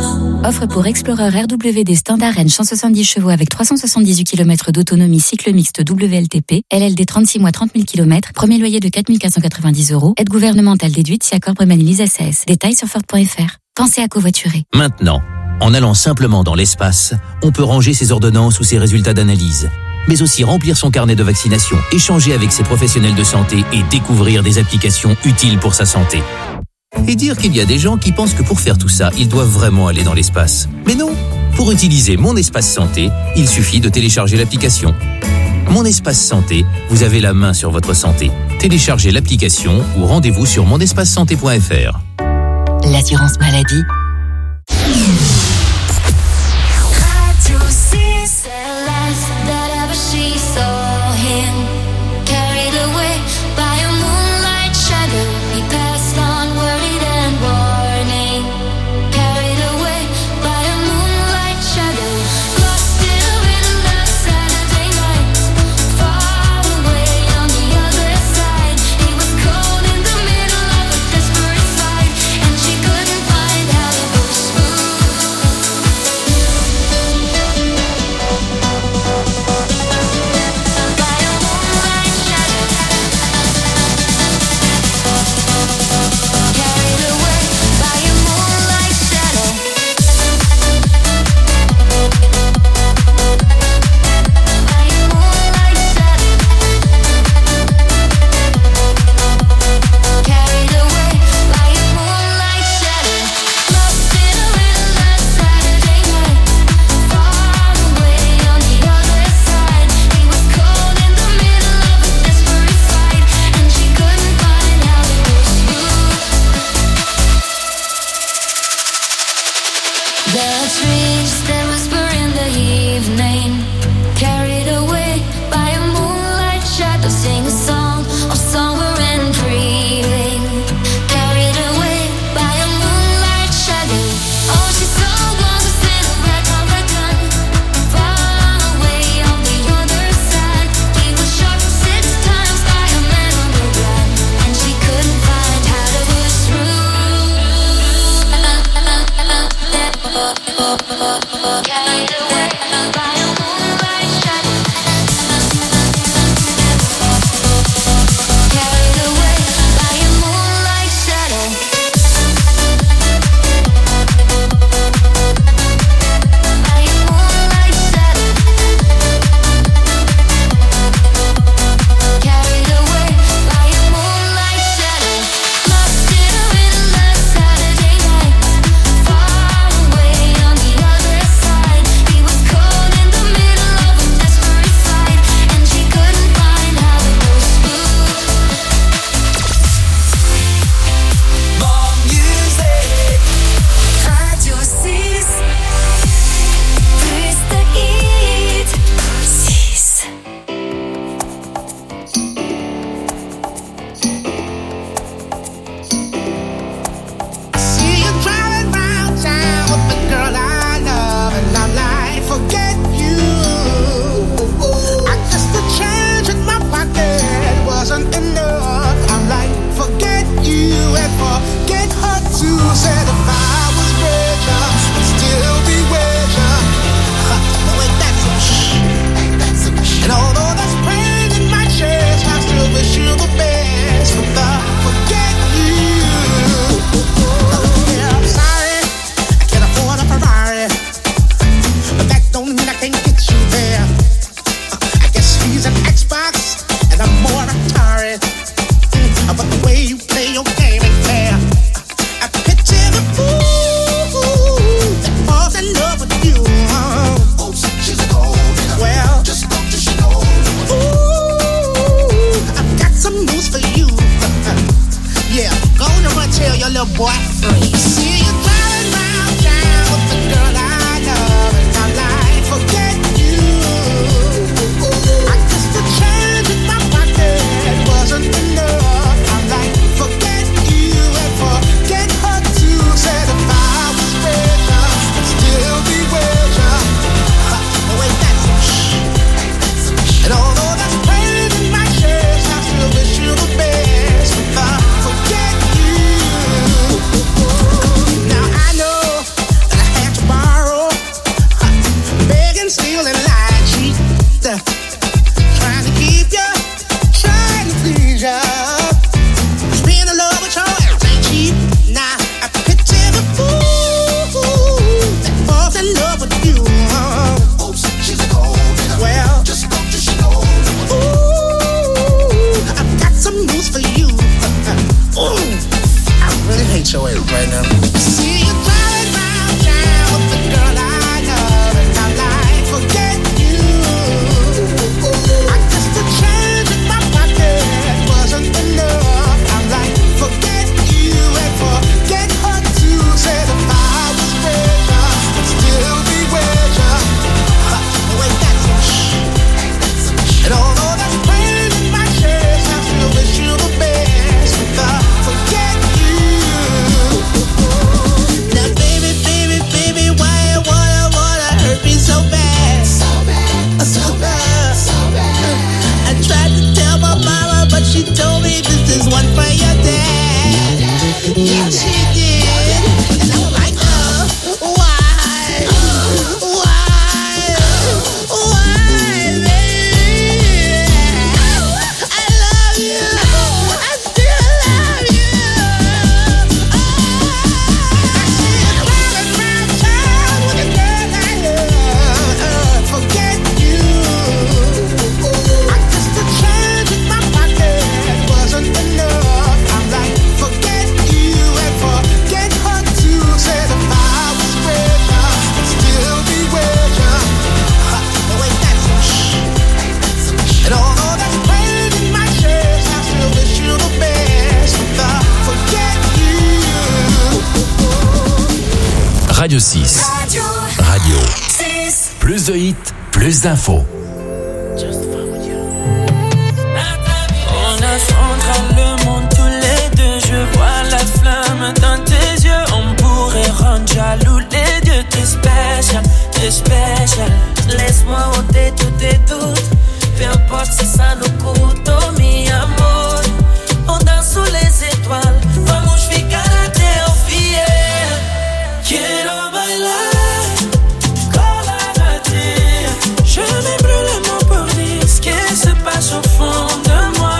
Offre pour Explorer R W D Standard Range cent soixante-dix chevaux avec trois cent soixante-dix-huit kilomètres d'autonomie cycle mixte W L T P, L L D trente-six mois trente mille kilomètres, premier loyer de quatre mille quatre cent quatre-vingt-dix euros, aide gouvernementale déduite si accord Bremen Lise S A S. Détails sur Ford point F R. Pensez à covoiturer. Maintenant, en allant simplement dans l'espace, on peut ranger ses ordonnances ou ses résultats d'analyse, mais aussi remplir son carnet de vaccination, échanger avec ses professionnels de santé et découvrir des applications utiles pour sa santé. Et dire qu'il y a des gens qui pensent que pour faire tout ça, ils doivent vraiment aller dans l'espace. Mais non! Pour utiliser Mon Espace Santé, il suffit de télécharger l'application. Mon Espace Santé, vous avez la main sur votre santé. Téléchargez l'application ou rendez-vous sur mon espace santé point F R. L'assurance maladie. Carried show it right now. See you driving round town with the girl I love, and I'm like, forget you. I guess the change in my pocket wasn't enough. I'm like, forget you and forget her too. Said if I was richer, I'd still be with ya. Wait, that's some shh. And although there's pain in my chest, I still wish you the best. But I forget you. Now, baby, baby, baby, why you wanna, wanna hurt me so bad? So bad, so bad, so bad. I tried to tell my mama, but she told me this is one for your dad. Yeah, she did. And I'm like, uh, why? Why? Why, baby? I love you. I still love you. Oh, I see you driving round town with a girl I love. Forget you. I guess the change in my pocket wasn't enough. I'm like, forget you and forget her too. Said if I was richer, I'd still be with ya. Wait, that's some shh. And although there's pain in my chest, I still wish you the best. But I forget you. Radio six. Radio. Plus de hits, plus d'infos. On affrontera le monde tous les deux. Je vois la flamme dans tes yeux. On pourrait rendre jaloux les deux. T'es spécial, t'es spécial. Laisse-moi ôter tous tes doutes. Peu importe si ça nous coûte. Oh mi amor, on danse sous les étoiles. Vamos ficar até o fiel. Quiero bailar con la ti. Je me brûle les mots pour dire ce qui se passe au fond de moi.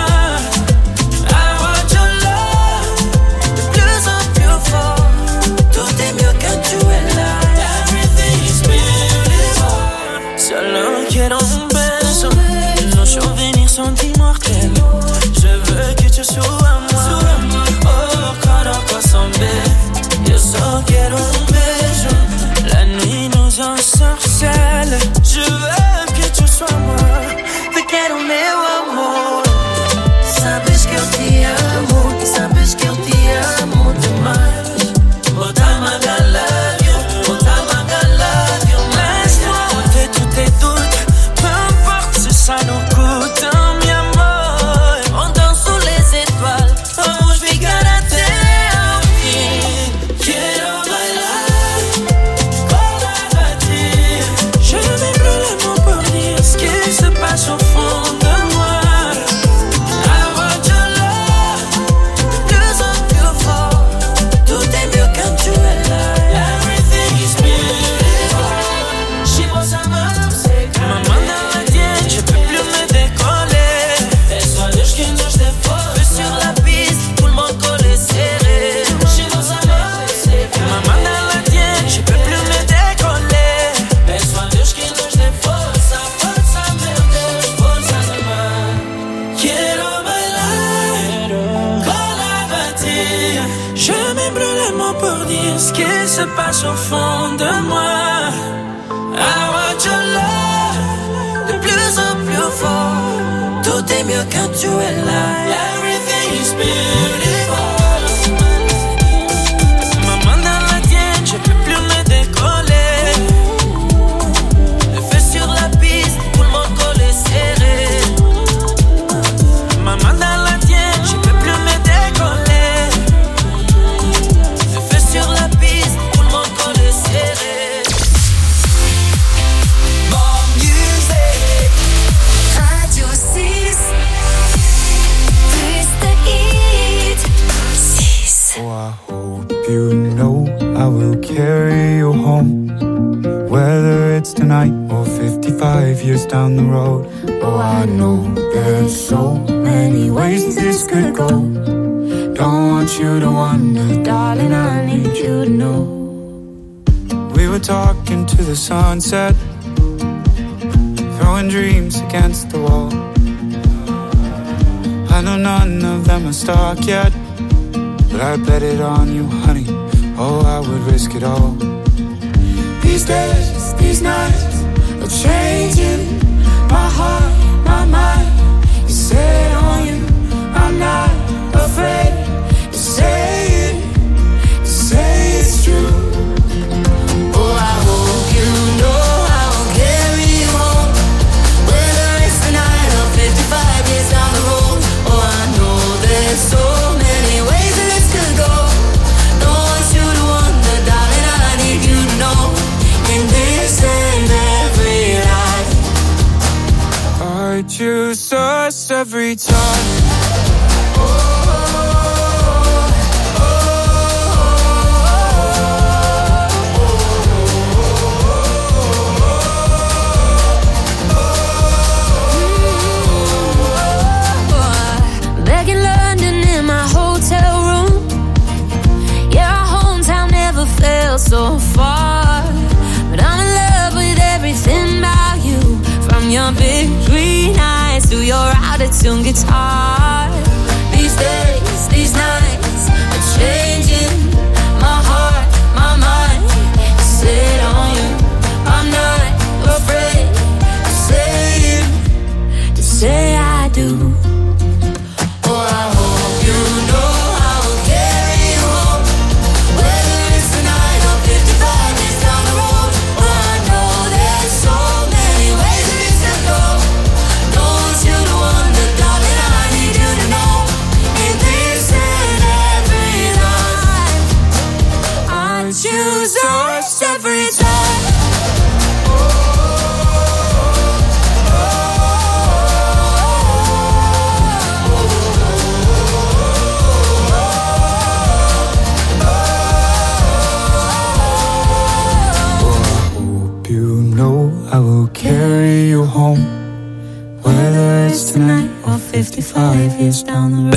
I want your love, de plus en plus fort. Tout est mieux quand tu es là. Everything is beautiful. Solo quiero un beso. Nos souvenirs sont immortels. Je veux que tu sois moi. Oh, cada cosa en yo solo quiero un beso. La nuit nous ensorcelle. Je veux que tu sois moi. Te quiero meu amor. Sabes que eu te amo. Sabes que eu te amo demais. Bota-me I love you. Bota-me I love you. Laisse-moi ôter tous tes doutes. Peu importe si ça nous coûte. Oh, mi amor, on danse sous les étoiles. Vamos ficar até ao fim. Quiero bailar con la ti. Je me brûle les mots pour dire ce qui se passe au fond de moi. I want your love, de plus en plus fort. Tout est mieux quand tu es là. Everything is beautiful. She was a mom, c'est que ma main dans la tienne, je peux plus me décoller. Et soit Dieu qui nous défend. Feu sur la piste, tout le monde collé serré. She was a mom, c'est que ma main dans la tienne, je peux plus me décoller. Et soit Dieu qui nous défend. Sa forza verde, forza de mar. Quiero bailar con la batille. Je me brûle les mots pour dire ce qui se passe au fond de moi. I want your love, de plus en plus fort. Tout est mieux quand tu es là. Everything is beautiful. Ma main dans la tienne, je peux plus me décoller. Le feu sur la piste, tout le monde collé serré. Ma main dans la tienne, je peux plus me décoller. Le feu sur la piste, tout le monde collé serré. More music. Radio six. Plus de hits. six. Oh, I hope you know I will carry you home. Whether it's tonight or fifty-five years down the road. Oh, I know there's so many ways this could go. Don't want you to wonder, darling, I need you to know. We were talking to the sunset, throwing dreams against the wall. I know none of them are stuck yet, but I bet it on you, honey. Oh, I would risk it all. These days, these nights are changing my heart, my mind. You set on you, I'm not afraid to say it, to say it's true. Oh, I hope you know I will carry you home, whether it's tonight or fifty-five years down the road. Oh, I know there's so many ways that this could go. No one should wonder, darling, I need you to know, in this and every life, I choose us every time. Back in London in my hotel room, yeah, our hometown never felt so far. But I'm in love with everything about you, from your big green eyes to your out-of-tune guitar. These days, these nights are changing my heart, my mind. Sit on you, I'm not afraid to say it, to say I do. Oh, I hope you know I will carry you home, whether it's tonight or fifty-five years down the road. Oh, I know there's so many ways that this could go. Don't want you to wonder, darling, I need you to know, in this and every life, I choose us every time. You know I will carry you home, whether it's tonight or fifty-five years down the road.